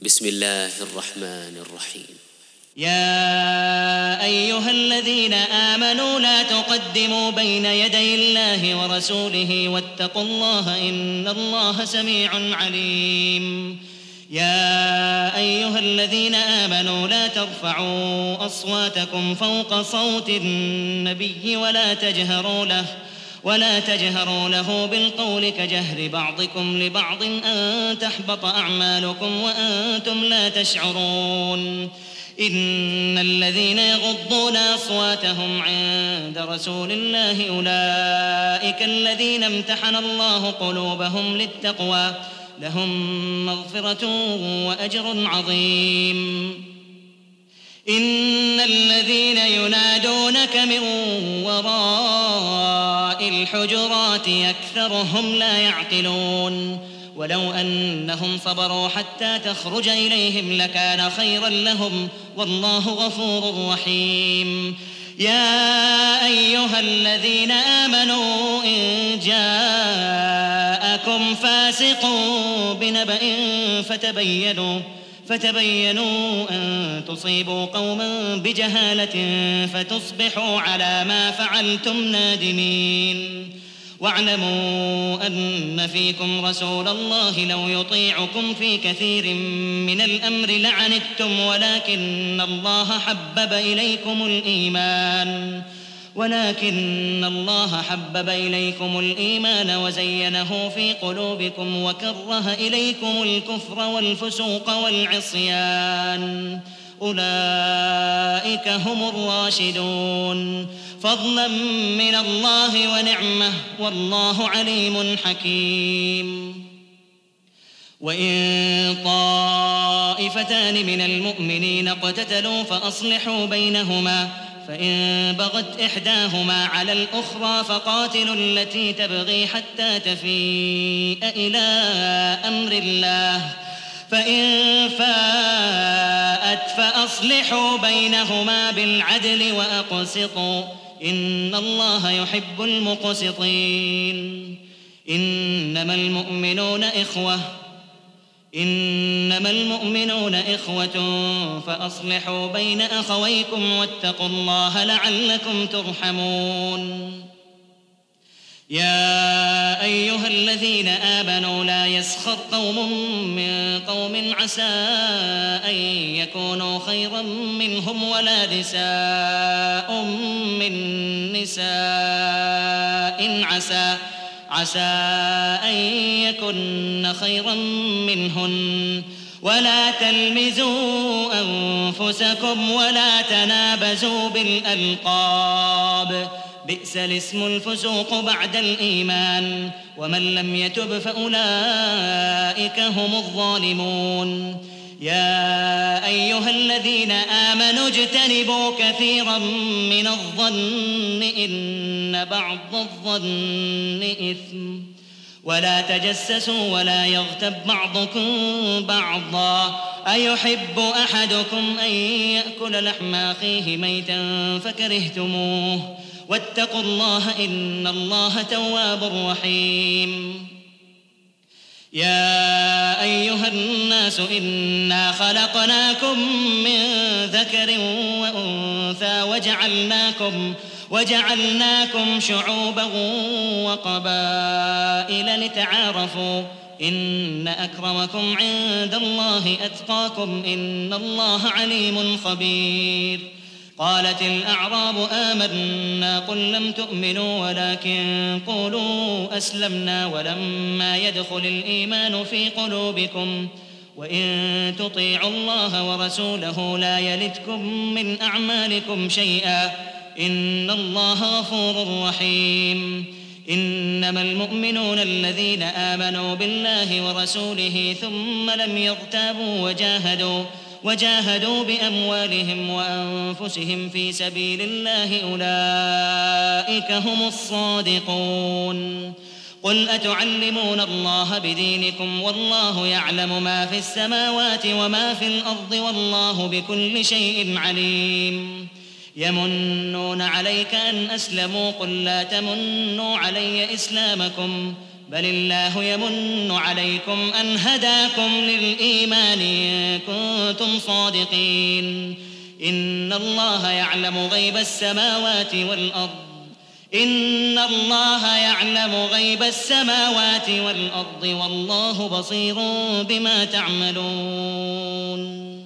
بسم الله الرحمن الرحيم. يا أيها الذين آمنوا لا تقدموا بين يدي الله ورسوله واتقوا الله إن الله سميع عليم. يا أيها الذين آمنوا لا ترفعوا أصواتكم فوق صوت النبي ولا تجهروا له بالقول كجهر بعضكم لبعض أن تحبط أعمالكم وأنتم لا تشعرون. إن الذين يغضون أصواتهم عند رسول الله أولئك الذين امتحن الله قلوبهم للتقوى لهم مغفرة وأجر عظيم. إن الذين ينادونك من وراء الحجرات أكثرهم لا يعقلون. ولو أنهم صبروا حتى تخرج إليهم لكان خيرا لهم والله غفور رحيم. يا أيها الذين آمنوا إن جاءكم فاسق بنبأ فتبينوا أن تصيبوا قوما بجهالة فتصبحوا على ما فعلتم نادمين. واعلموا أن فيكم رسول الله لو يطيعكم في كثير من الأمر لعنتم ولكن الله حبب إليكم الإيمان وزينه في قلوبكم وكره إليكم الكفر والفسوق والعصيان أولئك هم الراشدون فضلا من الله ونعمة والله عليم حكيم. وإن طائفتان من المؤمنين اقتتلوا فأصلحوا بينهما فإن بغت إحداهما على الأخرى فقاتلوا التي تبغي حتى تفيء إلى أمر الله فإن فاءت فأصلحوا بينهما بالعدل وأقسطوا إن الله يحب المقسطين. إنما المؤمنون إخوة فأصلحوا بين أخويكم واتقوا الله لعلكم ترحمون. يا أيها الذين آمنوا لا يسخر قوم من قوم عسى أن يكونوا خيرا منهم ولا نساء من نساء عسى أن يكن خيرا منهن ولا تلمزوا أنفسكم ولا تنابزوا بالألقاب بئس الاسم الفسوق بعد الإيمان ومن لم يتب فأولئك هم الظالمون. يا أيها الذين آمنوا اجتنبوا كثيرا من الظن إن بعض الظن إثم ولا تجسسوا ولا يغتب بعضكم بعضا أيحب أحدكم أن يأكل لحم أخيه ميتا فكرهتموه واتقوا الله إن الله تواب رحيم. يا أيها الناس إنا خلقناكم من ذكر وأنثى وجعلناكم شعوبا وقبائل لتعارفوا إن أكرمكم عند الله أتقاكم إن الله عليم خبير. قالت الأعراب آمنا قل لم تؤمنوا ولكن قولوا أسلمنا ولما يدخل الإيمان في قلوبكم وإن تطيعوا الله ورسوله لا يلتكم من أعمالكم شيئا إن الله غفور رحيم. إنما المؤمنون الذين آمنوا بالله ورسوله ثم لم يرتابوا وجاهدوا بأموالهم وأنفسهم في سبيل الله أولئك هم الصادقون. قل أتعلمون الله بدينكم والله يعلم ما في السماوات وما في الأرض والله بكل شيء عليم. يمنون عليك أن أسلموا قل لا تمنوا علي إسلامكم بل الله يمن عليكم أن هداكم للإيمان إن كنتم صادقين إن الله يعلم غيب السماوات والأرض والله بصير بما تعملون.